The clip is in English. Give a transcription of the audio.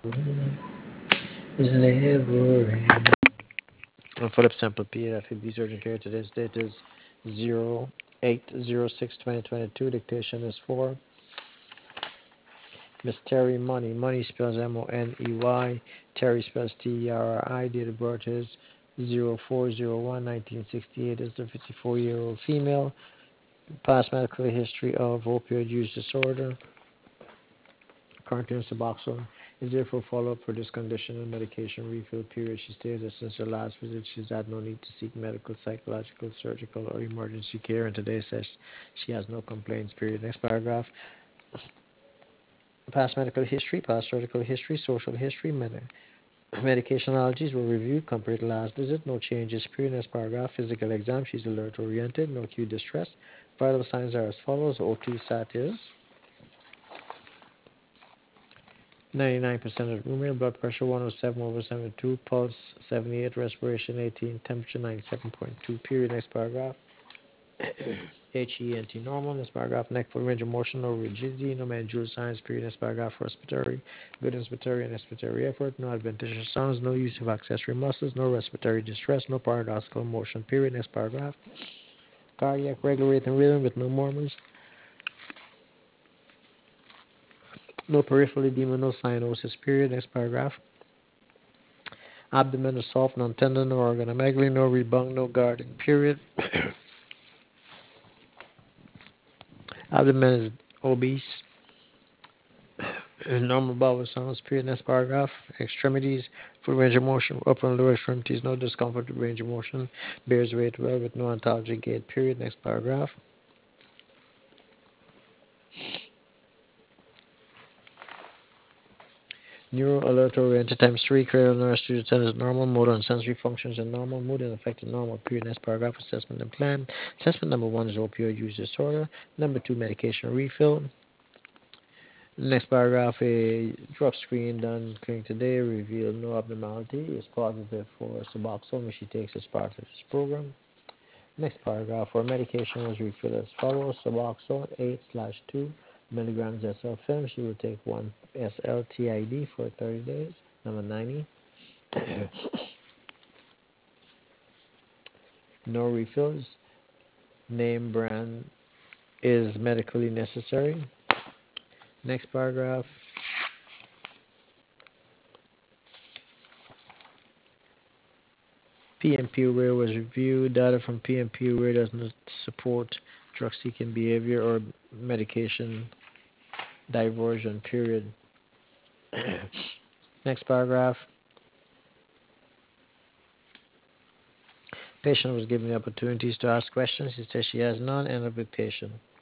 is never end. And for the sample period, I think these urgent care today's date is 08/06/2022. Dictation is for Miss Terry Money. Money spells Money. Terry spells Terri. Date of birth is 04/01/1968. Is the 54-year-old female. Past medical history of opioid use disorder. Currently on Suboxone. Is there for follow-up for this condition and medication refill period? She states that since her last visit, she's had no need to seek medical, psychological, surgical, or emergency care, and today says she has no complaints. Period. Next paragraph. Past medical history, past surgical history, social history, medication allergies were reviewed compared to last visit. No changes. Period. Next paragraph. Physical exam. She's alert oriented. No acute distress. Vital signs are as follows. O2 sat is 99% of room air, blood pressure 107/72, pulse 78, respiration 18, temperature 97.2. Period. Next paragraph. HENT normal. Next paragraph. Neck full range of motion, no rigidity, no mandibular signs. Period. Next paragraph. Respiratory, good inspiratory and expiratory effort, no adventitious sounds, no use of accessory muscles, no respiratory distress, no paradoxical motion. Period. Next paragraph. Cardiac regular rate and rhythm with no murmurs, no peripheral edema, no cyanosis. Period. Next paragraph. Abdomen is soft, non-tender, no organomegaly, no rebung, no guarding. Period. Abdomen is obese. Normal bowel sounds. Period. Next paragraph. Extremities, full range of motion, upper and lower extremities, no discomfort with range of motion. Bears weight well with no ontology gait. Period. Next paragraph. Neuro alert oriented times 3, cranial nerve studio is normal, motor and sensory functions are normal, mood and affected normal. Period. Next paragraph. Assessment and plan. Assessment number 1 is opioid use disorder. Number 2, medication refill. Next paragraph, a drug screen done clinic today revealed no abnormality. Is positive for Suboxone, which she takes as part of this program. Next paragraph, her medication was refilled as follows: Suboxone 8/2 milligrams SL film. She will take 1 SL TID for 30 days. Number 90. No refills. Name brand is medically necessary. Next paragraph. PMP-Aware was reviewed. Data from PMP-Aware does not support drug-seeking behavior or medication diversion. Period. Next paragraph. Patient was given the opportunities to ask questions. She says she has none. End of dictation.